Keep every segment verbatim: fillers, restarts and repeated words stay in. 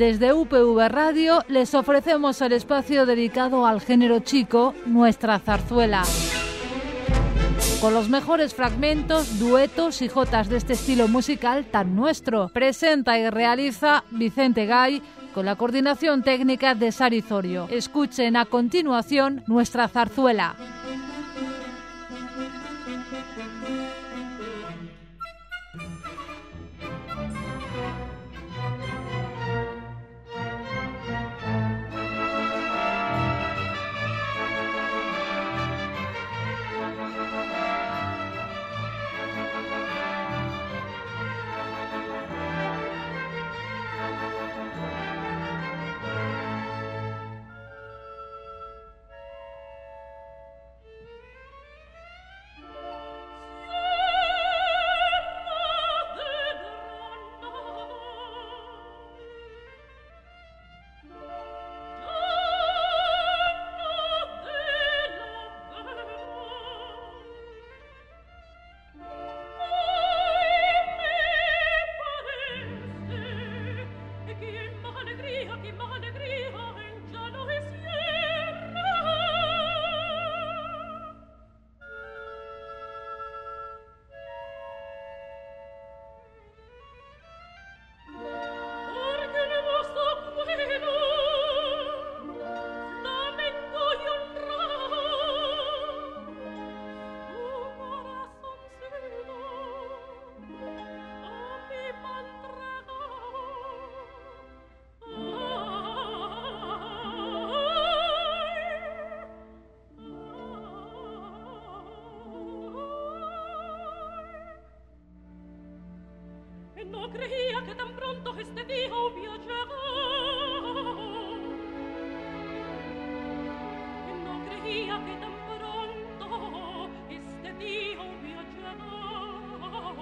Desde U P V Radio les ofrecemos el espacio dedicado al género chico, Nuestra Zarzuela. Con los mejores fragmentos, duetos y jotas de este estilo musical tan nuestro. Presenta y realiza Vicente Gay con la coordinación técnica de Sari Zorio. Escuchen a continuación Nuestra Zarzuela. No creía que tan pronto este día hubiera llegado. No creía que tan pronto este día hubiera llegado.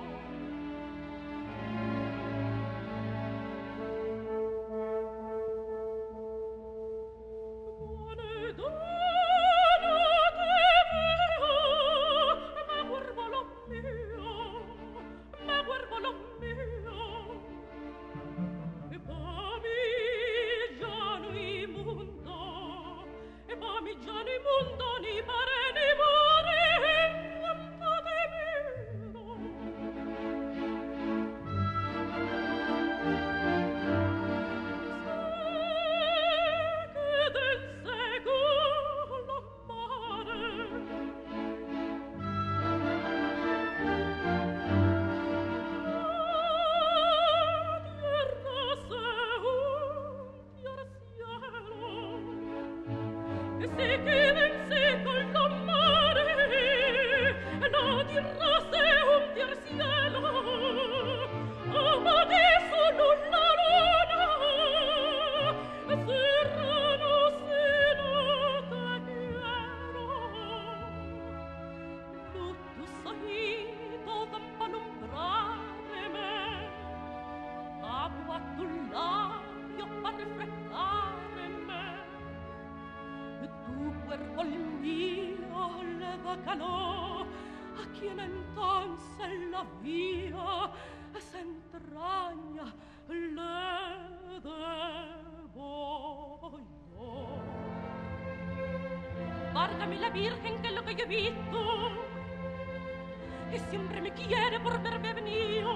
Válgame la Virgen, que es lo que yo he visto, que siempre me quiere por verme venido,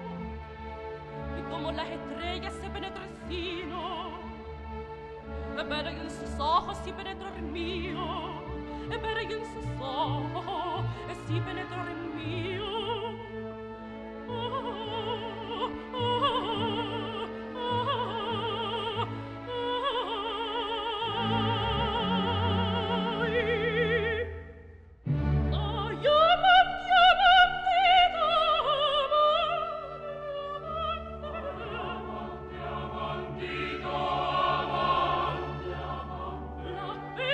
y como las estrellas se penetra el sino, pero en sus ojos sí penetra el mío, pero en sus ojos sí penetra el mío. Oh, oh, oh, oh,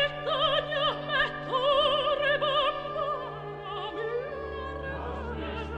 Las pestañas me turban para mirarme.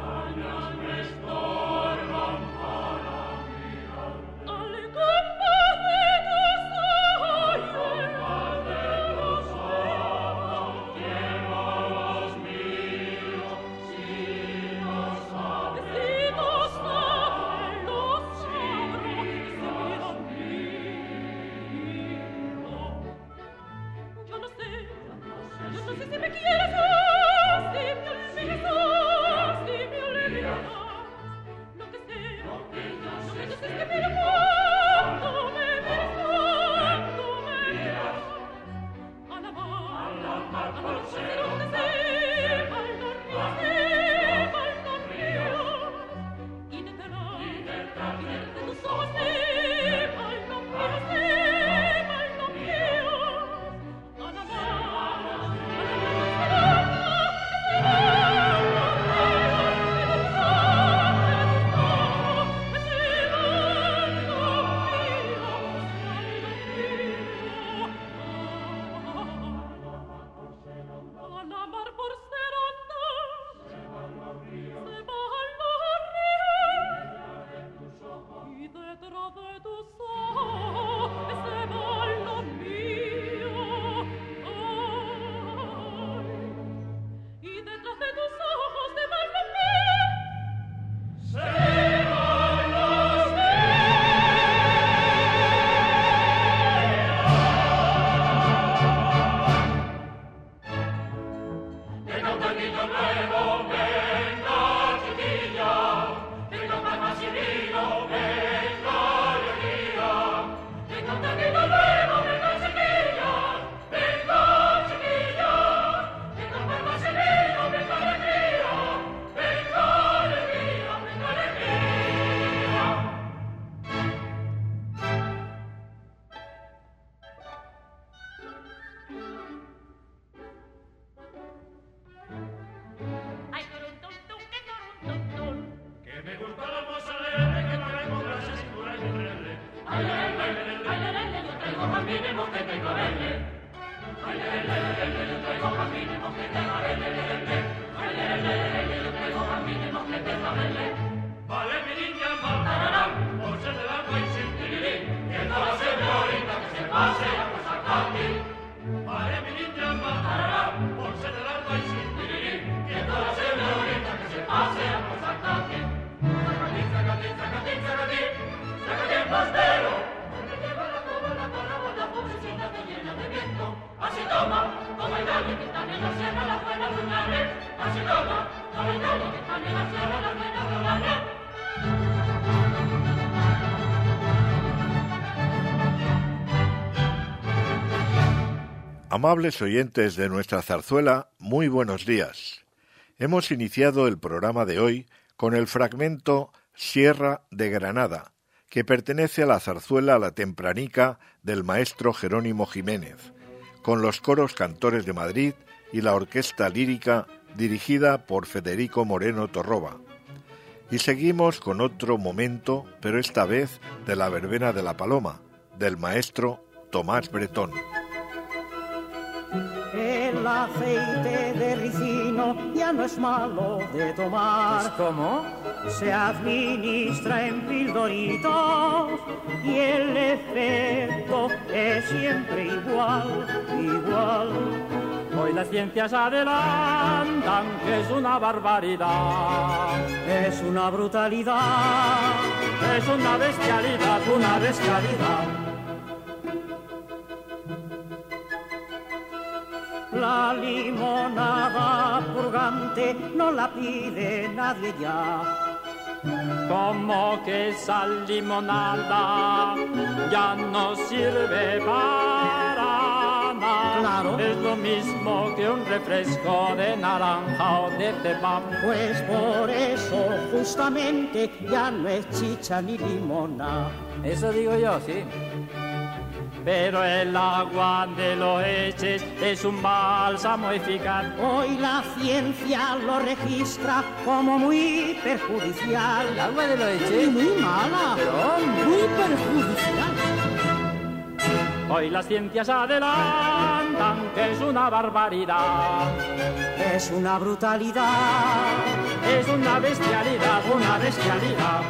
Amables oyentes de nuestra zarzuela, muy buenos días. Hemos iniciado el programa de hoy con el fragmento Sierra de Granada, que pertenece a la zarzuela La Tempranica del maestro Jerónimo Jiménez, con los coros Cantores de Madrid y la orquesta lírica dirigida por Federico Moreno Torroba. Y seguimos con otro momento, pero esta vez de la verbena de la Paloma, del maestro Tomás Bretón. El aceite de ricino ya no es malo de tomar. ¿Cómo? Se administra en pildoritos y el efecto es siempre igual, igual. Hoy las ciencias adelantan que es una barbaridad, es una brutalidad, es una bestialidad, una bestialidad. La limonada purgante no la pide nadie ya. Como que esa limonada ya no sirve para nada. Claro. Es lo mismo que un refresco de naranja o de cebam. Pues por eso justamente ya no es chicha ni limona. Eso digo yo, sí. Pero el agua de los eches es un bálsamo eficaz. Hoy la ciencia lo registra como muy perjudicial. ¿El agua de los eches? Muy mala, pero muy perjudicial. Hoy las ciencias adelantan que es una barbaridad, es una brutalidad, es una bestialidad, una bestialidad.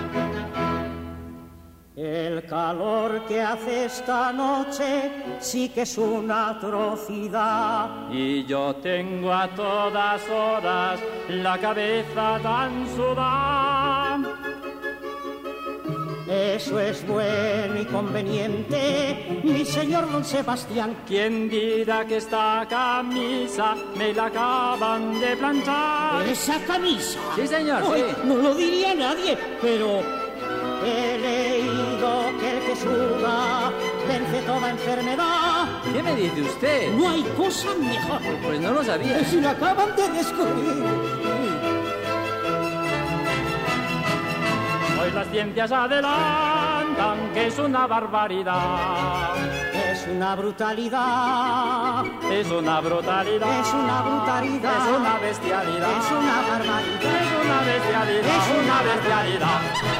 El calor que hace esta noche sí que es una atrocidad. Y yo tengo a todas horas la cabeza tan sudada. Eso es bueno y conveniente, mi señor don Sebastián. ¿Quién dirá que esta camisa me la acaban de planchar? ¿Esa camisa? Sí, señor, Uy, sí. No lo diría nadie, pero he leído que el que suda vence toda enfermedad. ¿Qué me dice usted? No hay cosa mejor. Pues no lo sabía. Si lo acaban de descubrir. Hoy las ciencias adelantan que es una barbaridad. Es una brutalidad. Es una brutalidad. Es una brutalidad. Es una bestialidad. Es una barbaridad. Es una bestialidad. Es una bestialidad.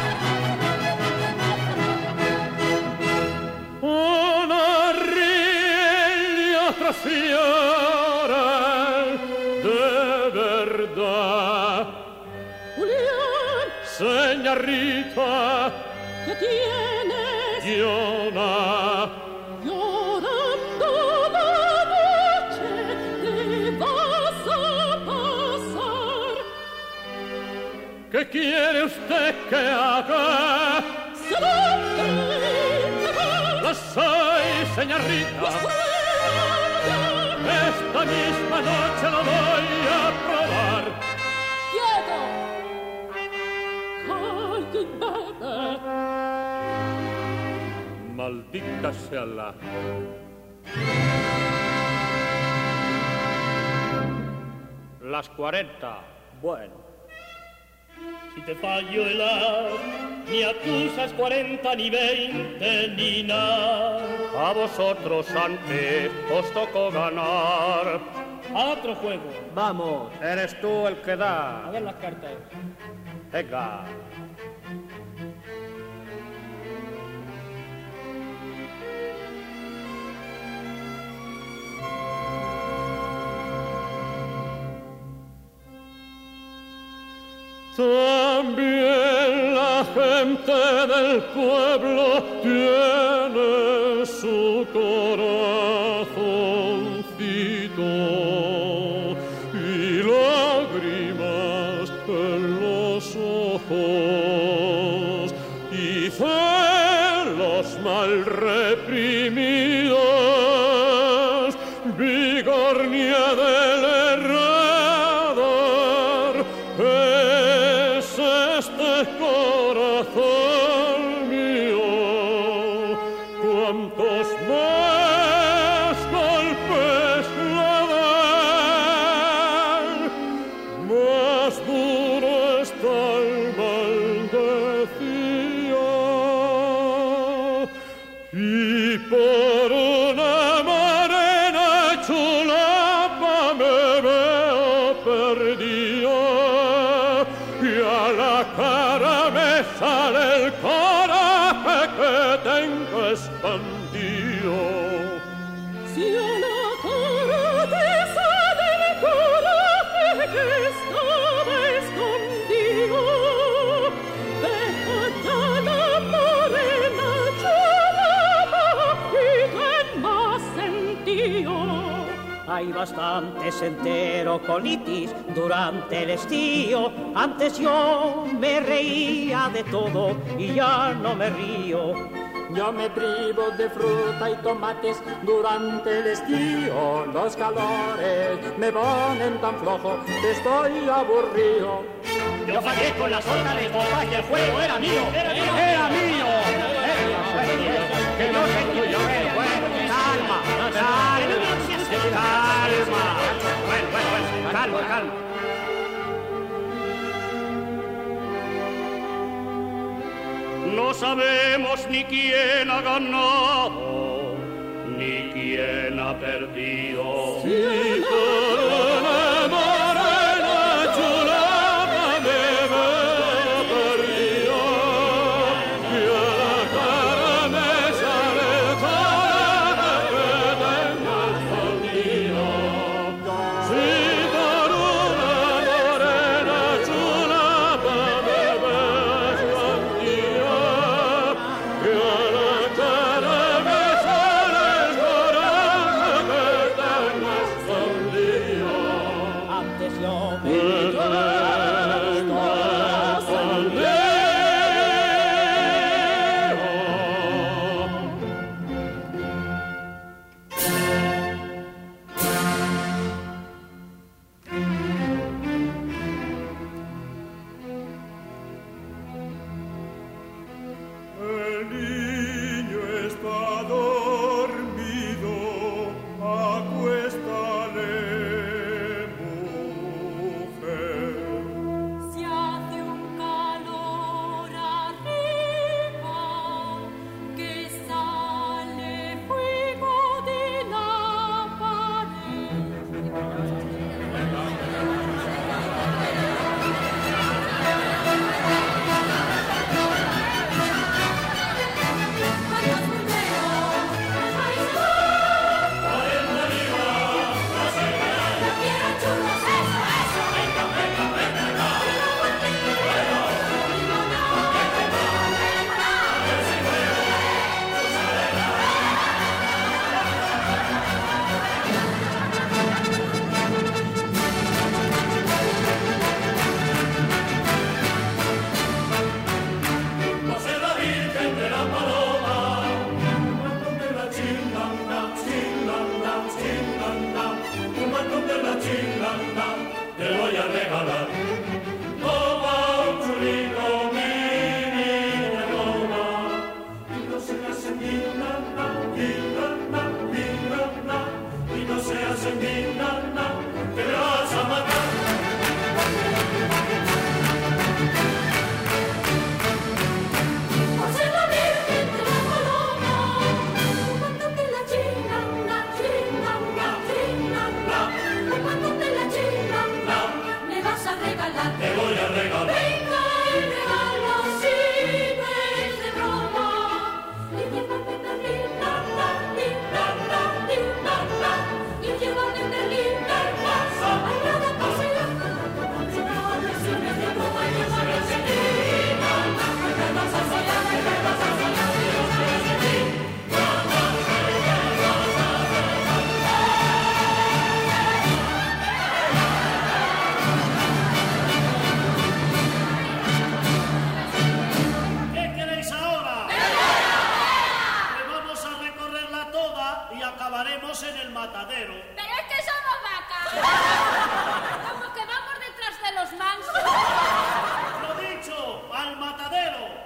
Una ríe y otra fiore de verdad. Julián, Señorita, ¿qué tienes? Giona, Llorando la noche te vas a pasar. ¿qué quiere usted que haga? Se lo cree, Lo soy, señorita. Esta misma noche lo voy a probar. ¡Quieto! ¡Ay, bebé! Maldita sea la... Las cuarenta. Bueno. Si te fallo el as, ni acusas cuarenta, ni veinte, ni nada. A vosotros antes os tocó ganar. A otro juego. Vamos, eres tú el que da. A ver las cartas. Venga. También la gente del pueblo tiene su corazoncito y lágrimas en los ojos y celos mal reprimidos, vigornia del errador. Es este corazón mío, cuantos más golpes le dan, más duro está el maldecía. Y por una morena chulapa me veo perdido, y a la cara me sale el coraje que tengo escondido. Si a la cara te sale el coraje que estaba escondido, deja ya la morena chulapa y ten más sentido. Hay bastantes enterocolitis durante el estío. Antes yo me reía de todo y ya no me río. Yo me privo de fruta y tomates durante el estío. Los calores me ponen tan flojo que estoy aburrido. Yo fallé con la sota de copas y el juego era mío. Era mío. Era mío. Que no sé yo. Calma, calma, calma. Bueno, bueno, bueno. Calma, calma. No sabemos ni quién ha ganado, ni quién ha perdido. Si por una morena chulapa me veo perdido, y a la cara me sale el coraje que tengo escondido. Si por una morena chulapa me veo escondido, y a la cara me sale el coraje que tengo escondido. acabaremos en el matadero. Pero es que somos vacas. Como que vamos detrás de los mansos. Lo dicho, al matadero.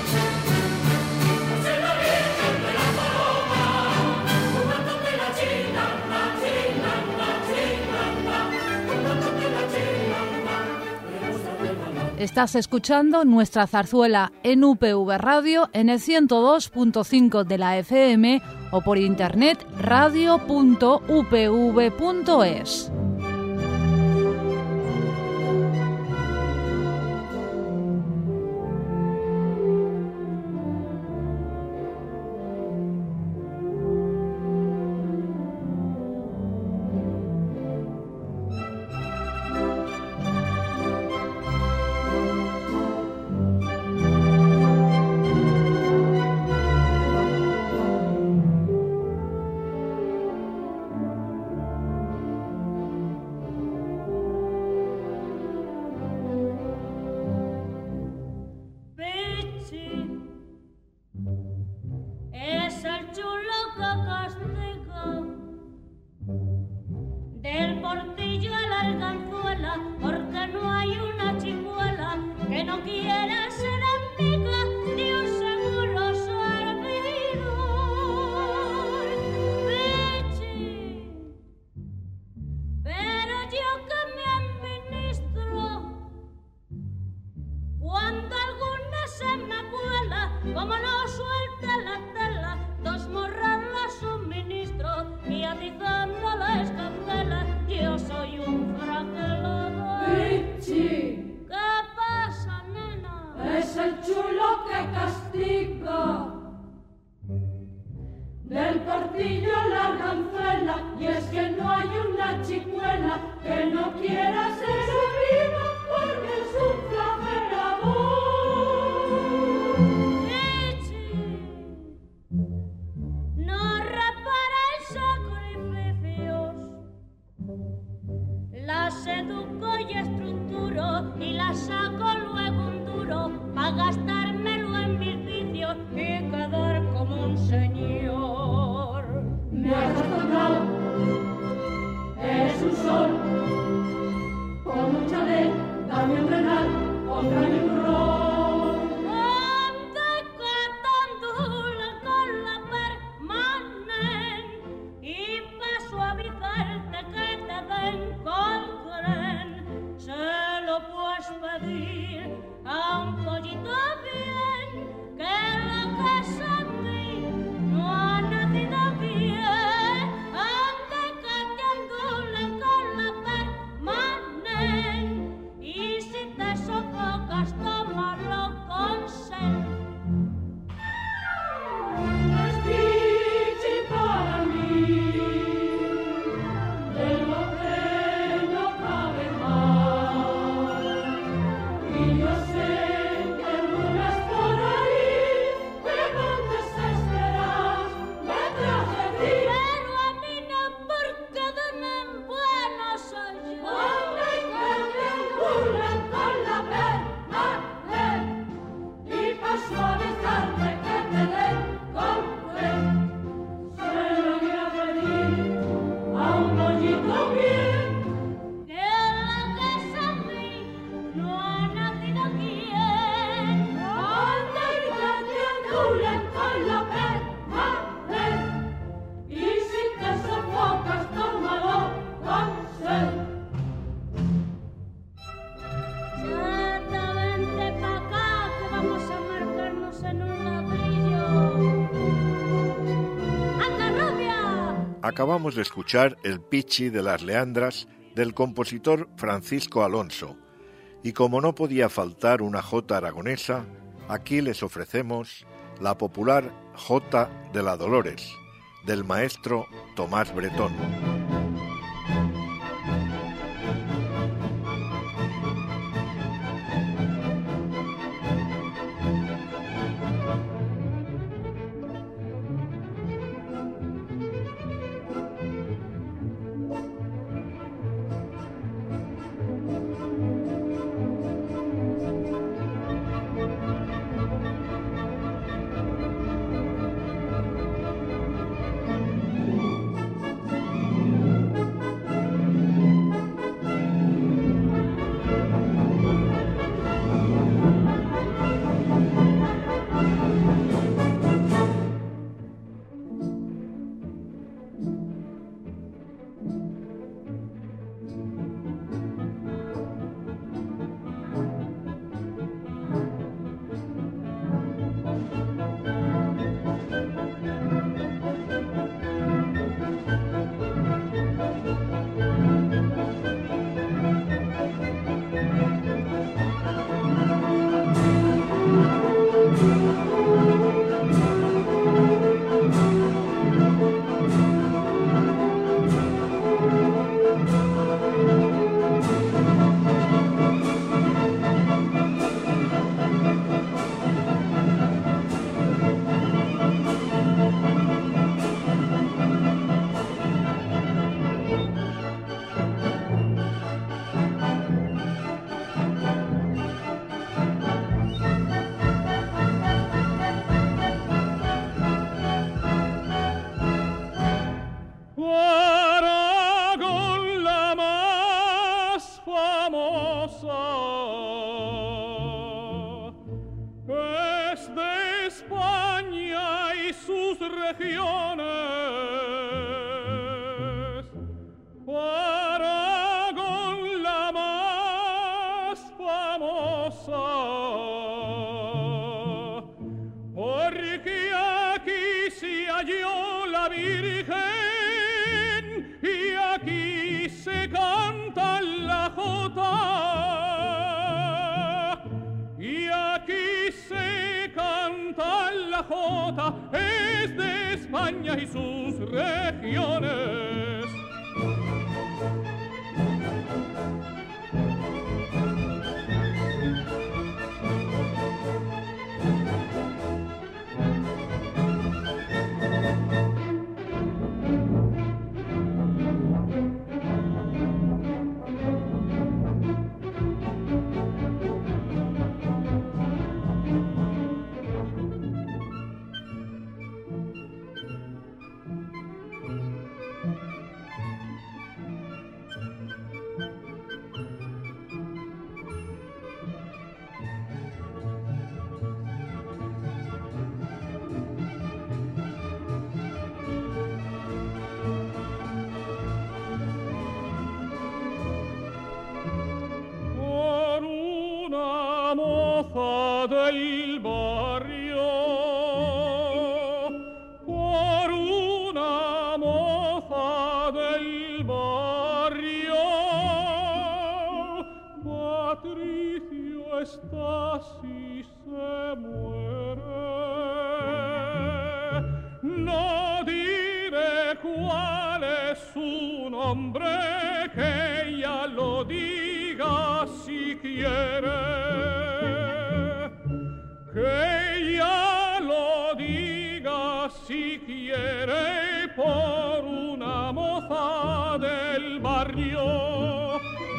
Estás escuchando nuestra zarzuela en U P V Radio en el ciento dos punto cinco de la F M o por internet radio punto u p v punto es. Acabamos de escuchar el Pichi de las Leandras del compositor Francisco Alonso, y como no podía faltar una jota aragonesa, aquí les ofrecemos la popular Jota de la Dolores, del maestro Tomás Bretón. jota. Y aquí se canta la jota, es de España y sus regiones. Del barrio, por una moza del barrio, Patricio está si se muere. No diré cuál es su nombre, que ella lo diga si quiere. Que ya lo diga si quiere, por una moza del barrio.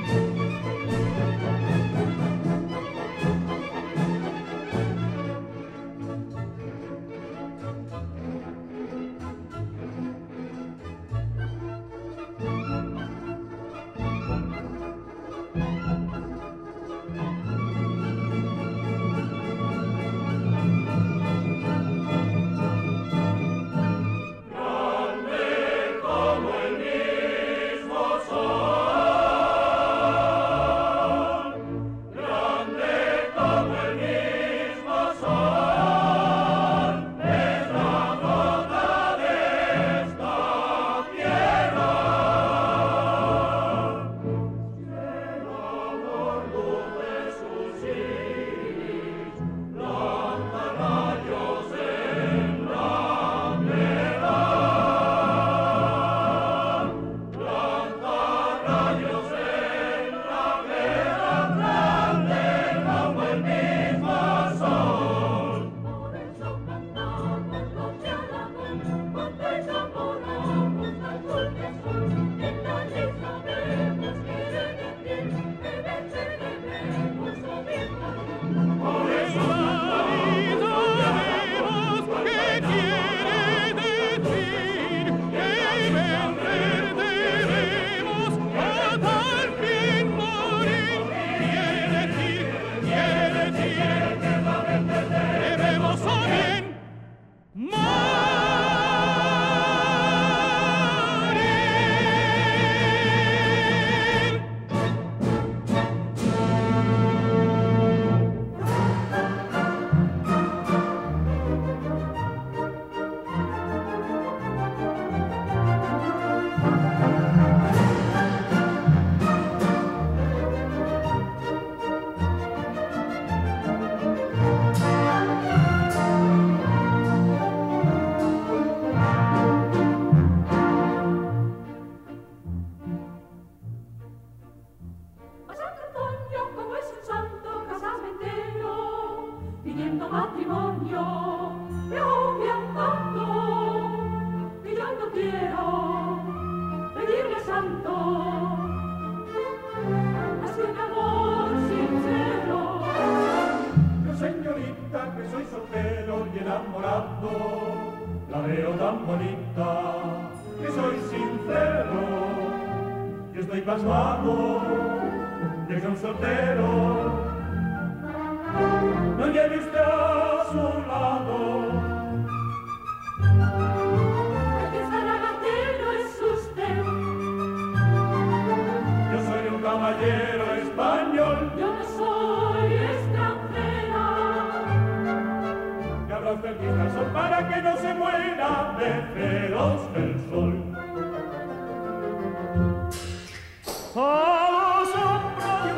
Para que no se muera de celos el sol. A los hombros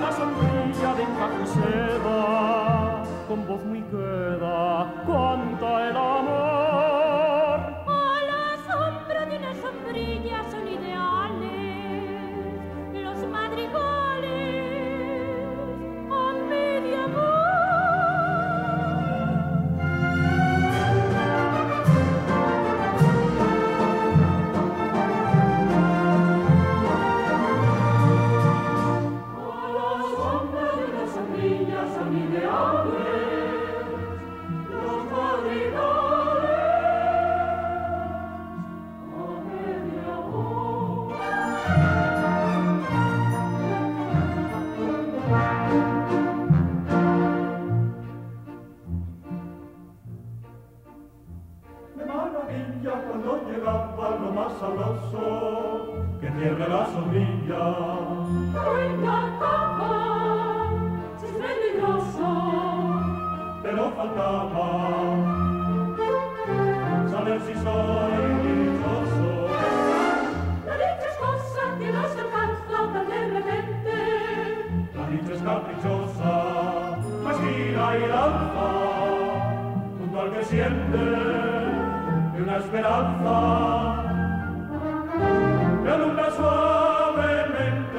sabroso que pierde la sombrilla. Venga, capa, si es peligroso, Pero faltaba saber si soy dichoso. la dicha es cosa que no se alcanza tan de repente. La dicha es caprichosa, mas gira y danza junto al que siente de una esperanza que alumbra suavemente.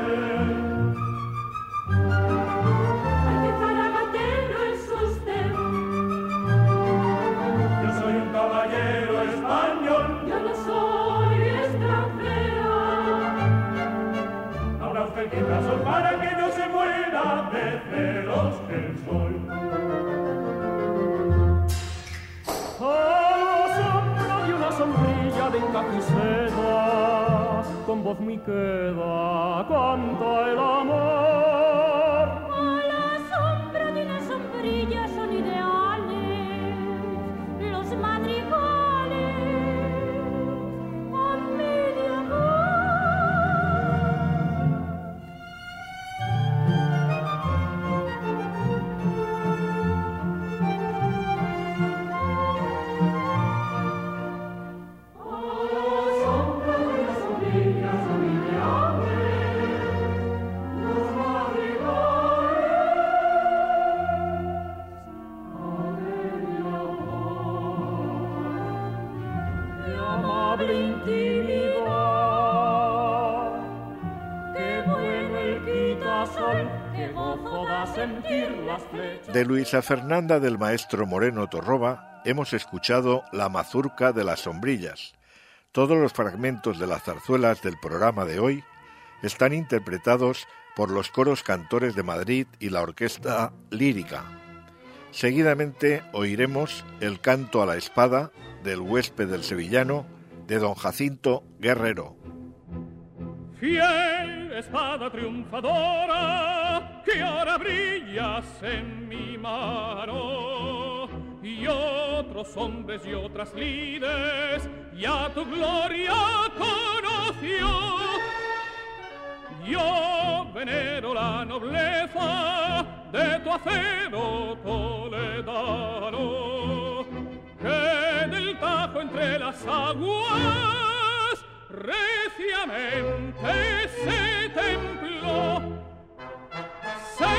Ay, qué zaragotero es usted. Yo soy un caballero español. Yo no soy extranjera. Habrá usted que razón para que no se muera de celos el sol. A la sombra de una sombrilla de encaquiseda, con voz muy queda, canta el amor. A la sombra de una sombrilla son ideales los madrigales a mi amor. Amable intimidad, qué bueno el quitasol, qué gozo da sentir las flechas. De Luisa Fernanda del maestro Moreno Torroba hemos escuchado La mazurca de las sombrillas. Todos los fragmentos de las zarzuelas del programa de hoy están interpretados por los coros cantores de Madrid y la Orquesta Lírica. Seguidamente oiremos el canto a la espada del huésped del sevillano de don Jacinto Guerrero. Fiel espada triunfadora, que ahora brillas en mi mano, y otros hombres y otras lides ya tu gloria conoció. Yo venero la nobleza de tu acero toledano, que del Tajo entre las aguas reciamente se templó, se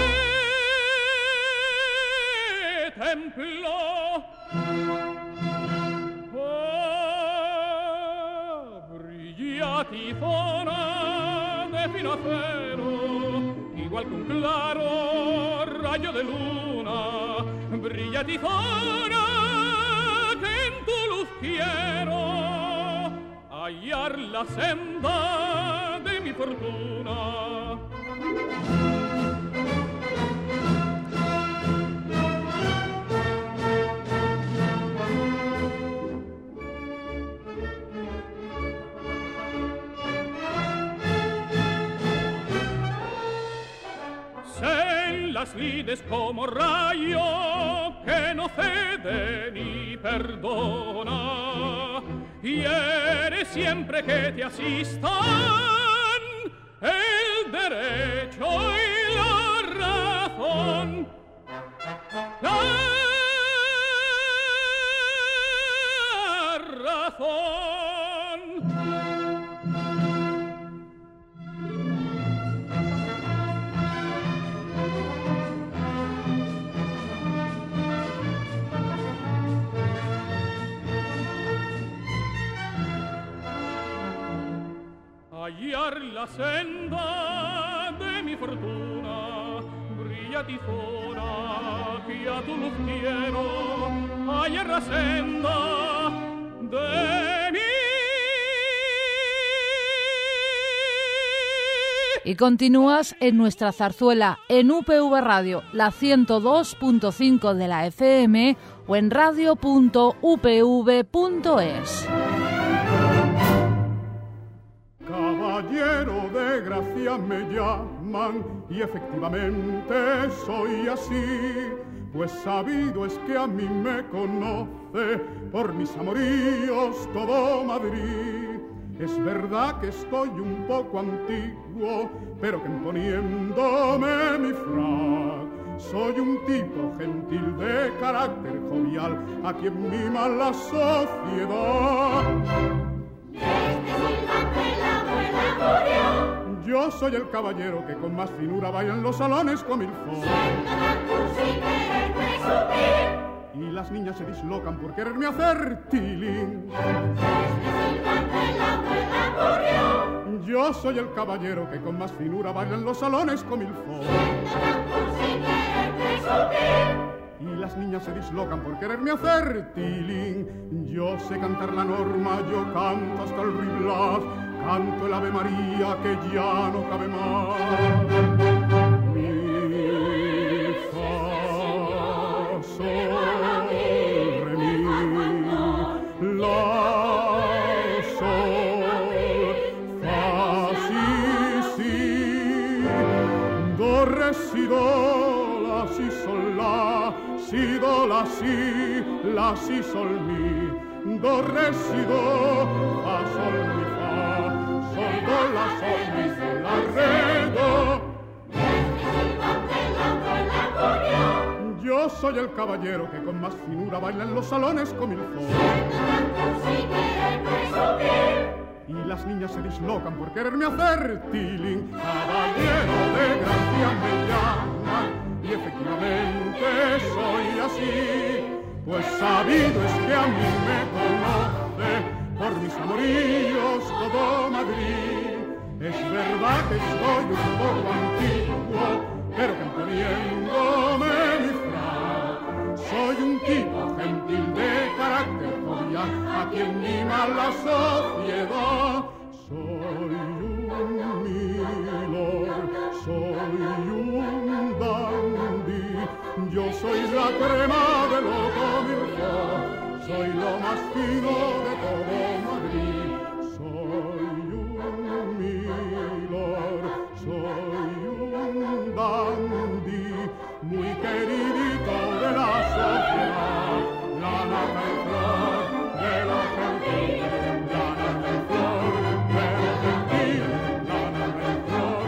templó. Oh, brillatizona de fino acero, igual que un claro rayo de luna, brillatizona que en tu luz quiero hallar la senda de mi fortuna. Sen las lides como rayo que no cede ni perdona, y eres siempre que te asistan el derecho y la razón. La razón. Hallar la senda de mi fortuna, brillatizona, que a tu luz quiero, hallar la senda de mi. Y continúas en nuestra zarzuela en U P V Radio, la ciento dos punto cinco de la F M o en radio punto u p v punto es. Caballero de gracia me llaman y efectivamente soy así, pues sabido es que a mí me conoce por mis amoríos todo Madrid. Es verdad que estoy un poco antiguo, pero que imponiéndome mi frac, soy un tipo gentil de carácter jovial, a quien mima la sociedad. Yo soy el caballero que con más finura baila en los salones con mil fo. Y las niñas se dislocan por quererme hacer tiling. Yo soy el caballero que con más finura baila en los salones con mil fo. Y las niñas se dislocan por quererme hacer tiling. Yo sé cantar la norma, yo canto hasta el riblas, canto el Ave María que ya no cabe más. Mi, fa, sol, re, mi, la, sol, fa, si, si, do, re, si, do, la, si, sol, la, si, do, la, si, la, si, sol, mi, do, re, si, do, fa, sol, mi, fa, sol, do, la, sol, mi, sol, la, re, do. Yo soy el caballero que con más finura baila en los salones con mil fo. Y las niñas se dislocan por quererme hacer tiling. Caballero de gracia me llaman, y efectivamente soy así, pues sabido es que a mí me conoce por mis amoríos todo Madrid. Es verdad que estoy un poco antiguo, pero que imponiéndome mi frac, soy un tipo gentil de carácter jovial, a quien mima la sociedad. Soy un milord, soy un dandy, yo soy la crema de lo comirlo, soy lo más fino de todo Madrid. Soy un milord, soy un dandy, muy queridito de la sociedad, la nata y flor de la gentil, la nata y flor de la gentil, la nata y flor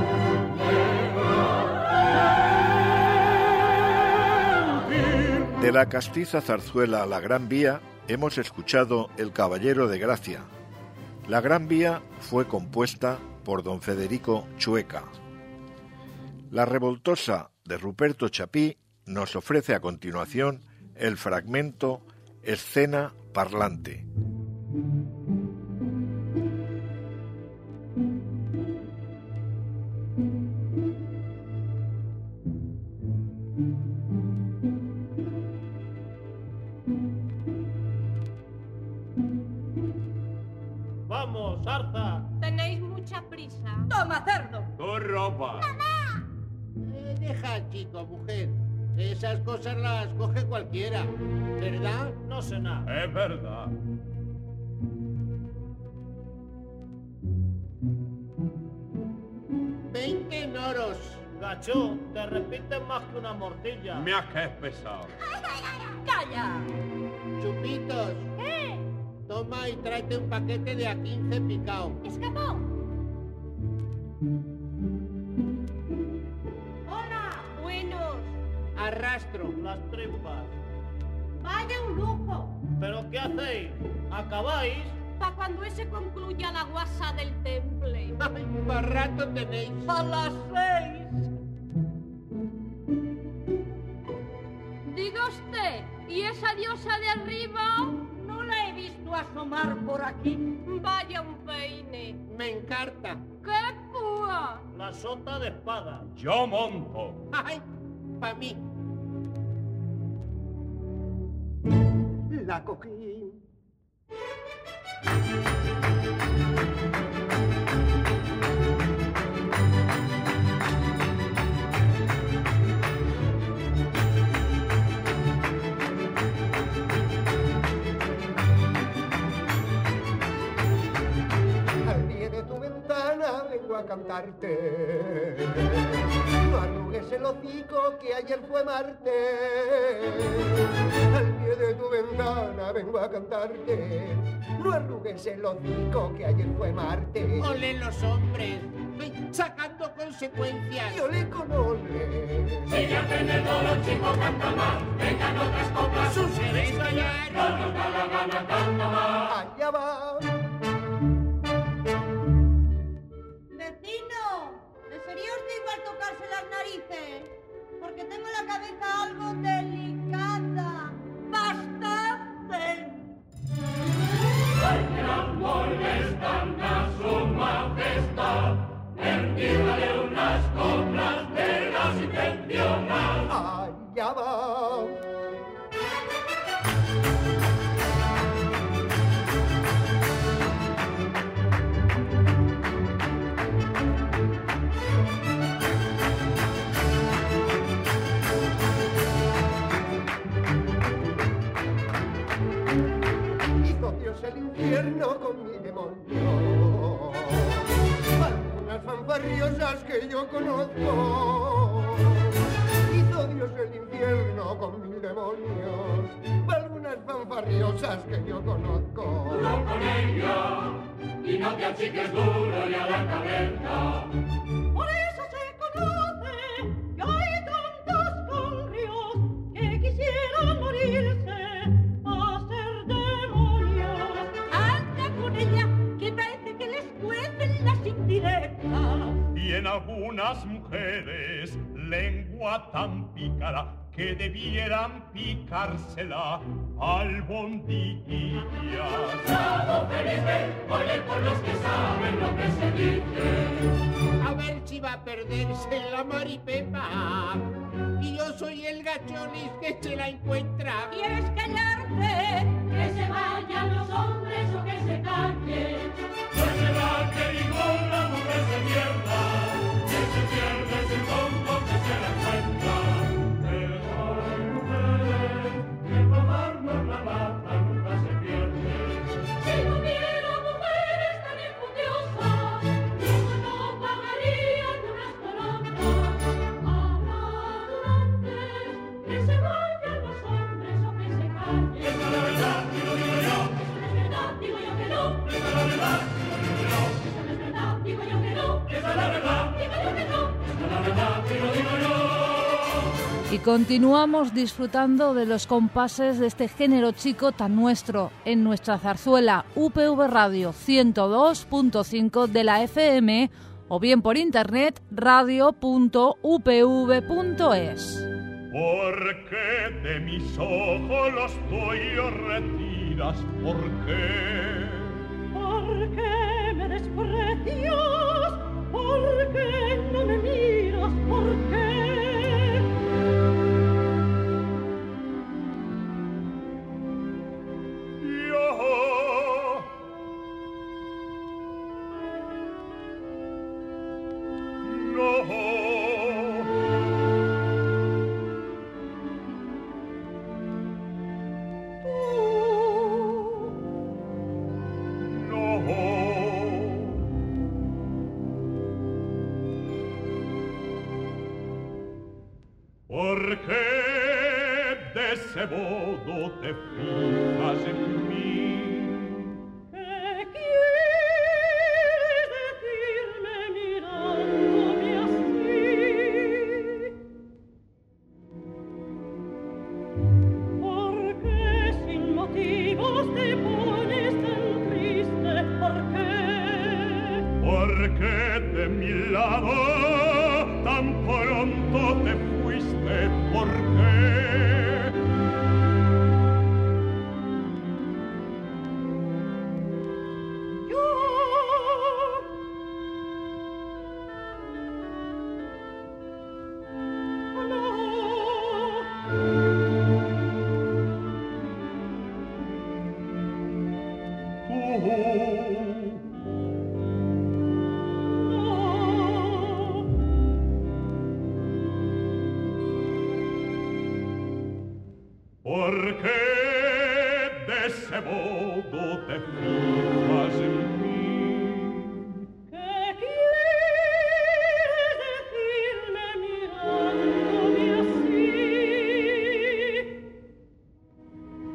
de la gentil. De la castiza zarzuela La Gran Vía hemos escuchado El Caballero de Gracia. La Gran Vía fue compuesta por don Federico Chueca. La Revoltosa de Ruperto Chapí nos ofrece a continuación el fragmento Escena Parlante. Vamos, Arza. Tenéis mucha prisa. ¡Toma, cerdo! ¡Tu ropa! Eh, deja, chico, mujer. Esas cosas las coge cualquiera, ¿verdad? No sé nada. Es verdad. Veinte noros. Gacho, te repites más que una morcilla. Me has que es pesado. ¡Calla! Chupitos. ¿Qué? Toma y tráete un paquete de a quince picao. ¿Escapó? Hola. Buenos. Arrastro. Las tripas. Vaya un lujo. ¿Pero qué hacéis? ¿Acabáis? Pa' cuando ese concluya la guasa del temple. Ay, para rato tenéis. ¡A las seis! Diga usted, ¿y esa diosa de arriba? No la he visto asomar por aquí. Vaya un peine. Me encarta. ¡Qué púa! La sota de espada. Yo monto. Ay, pa' mí. La cogí. Al pie de tu ventana vengo a cantarte. No arrugues el hocico que ayer fue martes. Al pie pie de tu ventana vengo a cantarte. No arrugues el hocico que ayer fue Marte. Ole los hombres, sacando consecuencias. Y ole con ole. Sigue aprendiendo los chicos, canta más. Vengan otras coplas. Sus cerezas ya no nos da la gana, canta más. Allá va. Vecino, ¿en serio os da igual tocarse las narices? Porque tengo la cabeza algo delicada. Bastante. Ay, que la molestan a su majestad. Envíale unas coplas de las intencionales. Allá va. El infierno con mi demonio, algunas fanfarriosas que yo conozco. Hizo Dios el infierno con mil demonios, algunas fanfarriosas que yo conozco. Duro con ella y no te achiques duro y a la cabeza. Por eso se conoce que hay tantos conrios que quisieran morirse. Y en algunas mujeres lengua tan pícara que debieran picársela albondiguillas. Bravo, Felipe, ole por los que saben lo que se dice. A ver si va a perderse la Maripepa. Y yo soy el gacholis que se la encuentra. ¿Quieres callarte? Que se vayan los hombres o que se callen. No es verdad que ninguna mujer se pierda. Que se pierde es el tonto que se la encuentra. Pero hay mujeres que por darnos la lata nunca se pierde. Si no hubiera mujeres tan enfundiosas, yo no pagaría ni unas coronas. Habrá durantes que se vayan los hombres o que se callen. Esa es la verdad, y lo digo yo. Eso no es verdad, digo yo que no. Esa es la verdad, y lo digo yo. Eso no es verdad, digo yo que no. Esa es la verdad, digo yo que no. Esa es la verdad, y lo digo yo. Y continuamos disfrutando de los compases de este género chico tan nuestro en nuestra zarzuela U P V Radio ciento dos punto cinco de la F M o bien por internet radio punto u p v punto es. Porque de mis ojos los tuyos retiras, ¿por qué? Porque me desprecias, porque no me miras, ¿por qué? Porque de ese modo te fijas en mí. ¿Qué quieres decirme mirándome así? ¿Por qué sin motivos te pones tan triste? ¿Por qué? Porque de mi lado tan pronto te fuiste, ¿por qué? Yo Porque de ese modo te fijas en mí. ¿Qué quieres decirme mirándome así?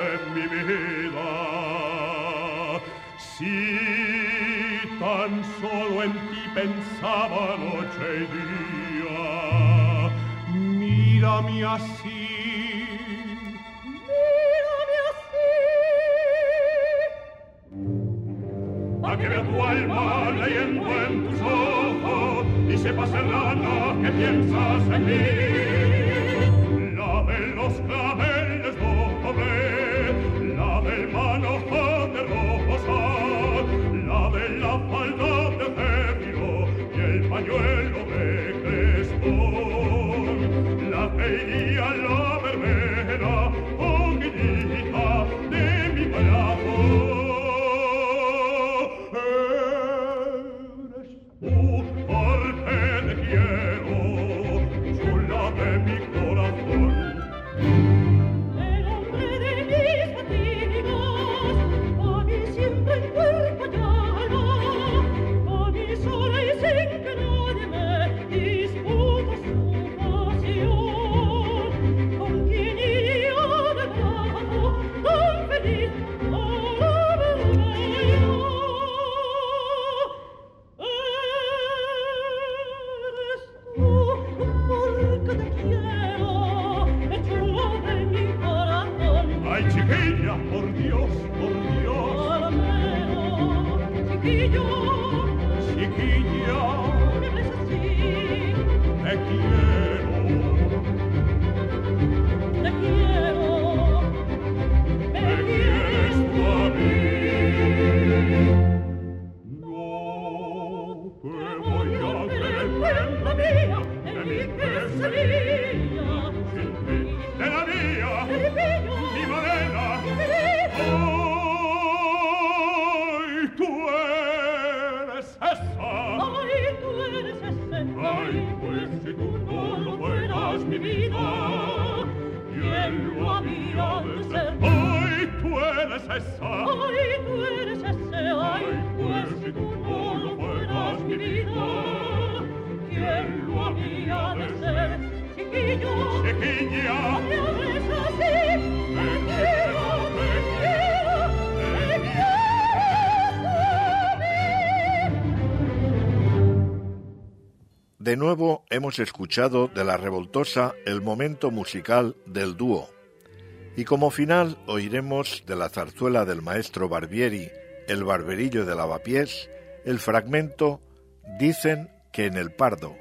en mi vida. Si tan solo en ti pensaba noche y día, mírame así. Mírame así. A que vea tu alma leyendo en tus ojos y sepa, serrana, que piensas en mí. La de los claveles doble, la del manojo de rosa, la de la falda de céfiro y el pañuelo de crespón, la que iría a la verbena, poquitita de mi brazo. De nuevo hemos escuchado de la revoltosa el momento musical del dúo. Y como final oiremos de la zarzuela del maestro Barbieri, El barberillo de Lavapiés, el fragmento Dicen que en el Pardo.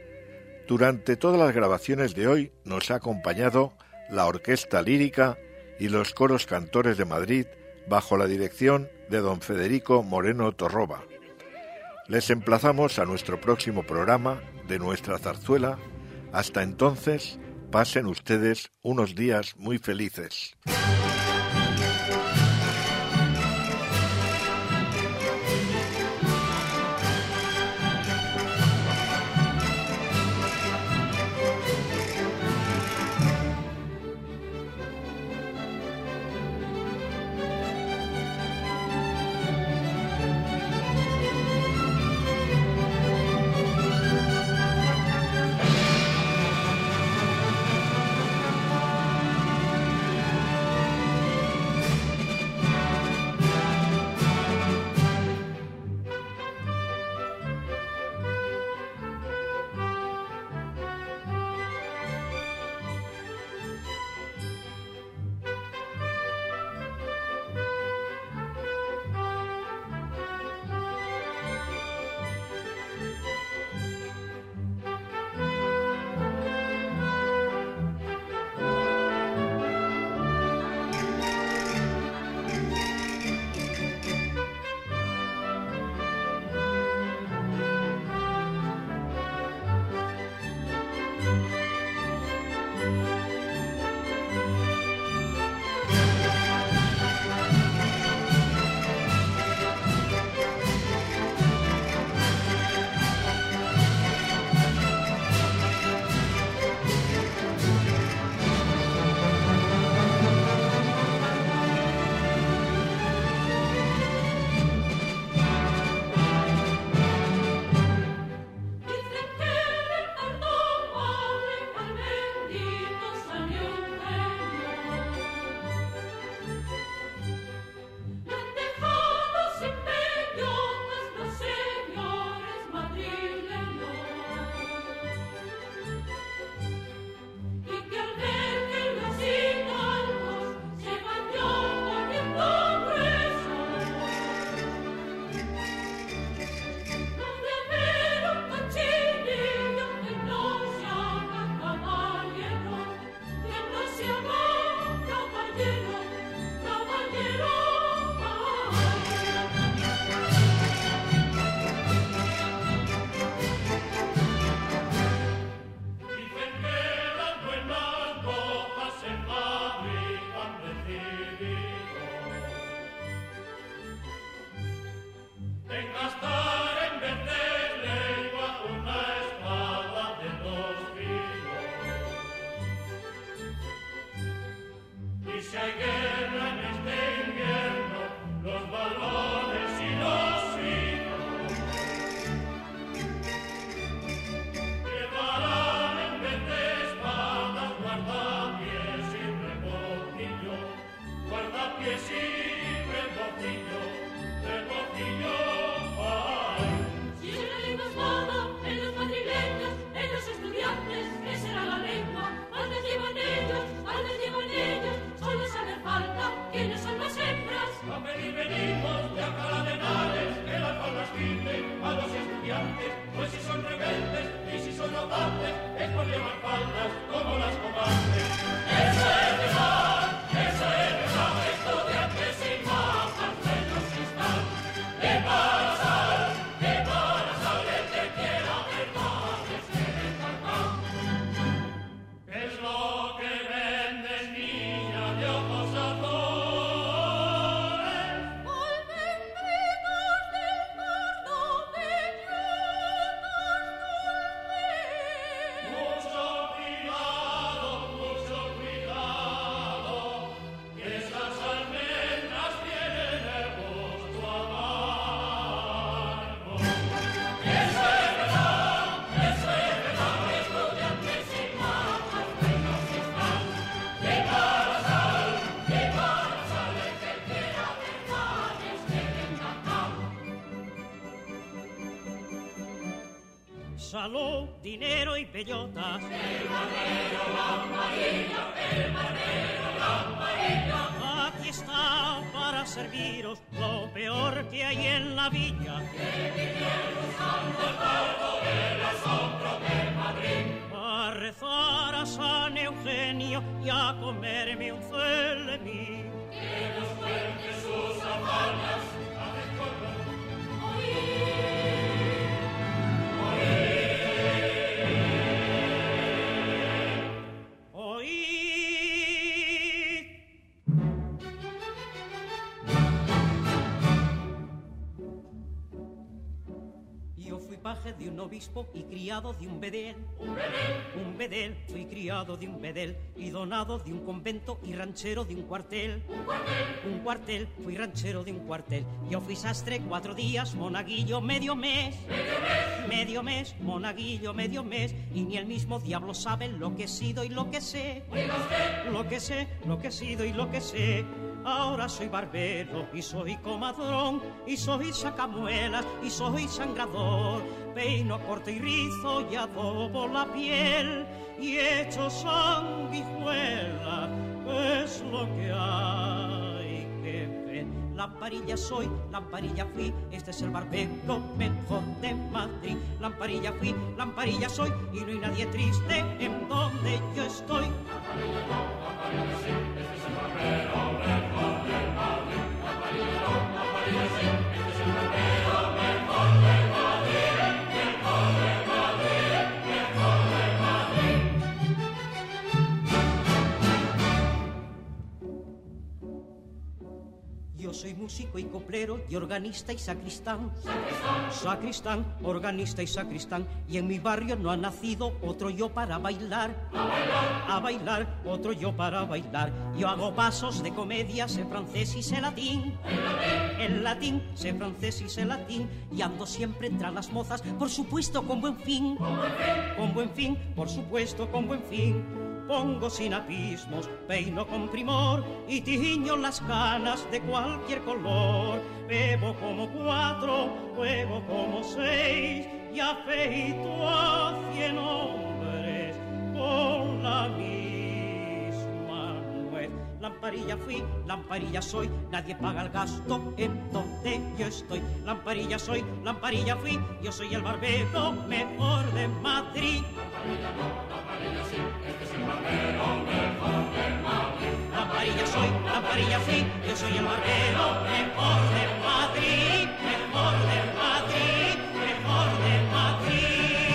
Durante todas las grabaciones de hoy nos ha acompañado la Orquesta Lírica y los coros cantores de Madrid bajo la dirección de don Federico Moreno Torroba. Les emplazamos a nuestro próximo programa de nuestra zarzuela. Hasta entonces, pasen ustedes unos días muy felices. Salud, dinero y bellotas. El barbero, lamparilla, el barbero, lamparilla. Aquí está para serviros lo peor que hay en la villa. Que vinieron buscando el barco del asombro de Madrid. A rezar a San Eugenio y a comerme un celemí. Que nos cuente sus hazañas, haced corro. Oíd. Paje de un obispo y criado de un bedel. Un bedel. Un bedel. Fui criado de un bedel y donado de un convento y ranchero de un cuartel. Un cuartel. Un cuartel. Fui ranchero de un cuartel. Yo fui sastre cuatro días, monaguillo medio mes. Medio mes. Medio mes, monaguillo medio mes. Y ni el mismo diablo sabe lo que he sido y lo que sé. Oiga usted. Lo que sé, lo que he sido y lo que sé. Ahora soy barbero y soy comadrón y soy sacamuelas y soy sangrador. Peino, corto y rizo y adobo la piel y echo sanguijuelas. Es lo que hay que ver. Lamparilla soy, lamparilla fui, este es el barbero mejor de Madrid. Lamparilla fui, lamparilla soy y no hay nadie triste en donde yo estoy. Lamparilla no, lamparilla sí, este es el barbero mejor de Madrid. Lamparilla no, lamparilla sí, este es el barbero mejor de Madrid. Mejor de Madrid, mejor de Madrid. Yo soy músico y coplero y organista y sacristán. Sacristán. Sacristán, organista y sacristán. Y en mi barrio no ha nacido otro yo para bailar. A bailar. A bailar, otro yo para bailar. Yo hago pasos de comedia, sé francés y sé latín. El latín. El latín, sé francés y sé latín. Y ando siempre entre las mozas, por supuesto con buen fin. Con buen fin. Con buen fin, por supuesto con buen fin. Pongo sinapismos, peino con primor y tiño las canas de cualquier color. Bebo como cuatro, juego como seis y afeito a cien hombres con la misma nuez. Lamparilla fui, lamparilla soy, nadie paga el gasto en donde yo estoy. Lamparilla soy, lamparilla fui, yo soy el barbero mejor de Madrid. Lamparilla no, lamparilla sí, este es el barbero mejor de Madrid. Lamparilla soy, lamparilla fui, yo soy el barbero mejor de Madrid. Mejor de Madrid, mejor de Madrid.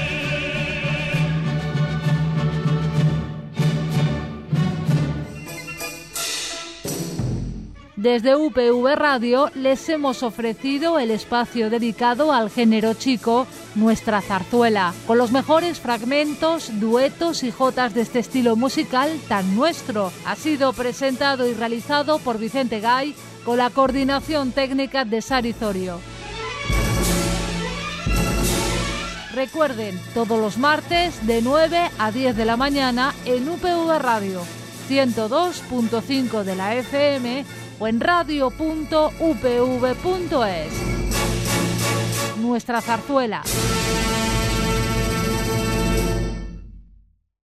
Desde U P V Radio les hemos ofrecido el espacio dedicado al género chico, Nuestra Zarzuela, con los mejores fragmentos, duetos y jotas de este estilo musical tan nuestro. Ha sido presentado y realizado por Vicente Gay, con la coordinación técnica de Sari Zorio. Recuerden, todos los martes de nueve a diez de la mañana en U P V Radio, ciento dos punto cinco de la F M o en radio punto u p v punto es. Nuestra zarzuela.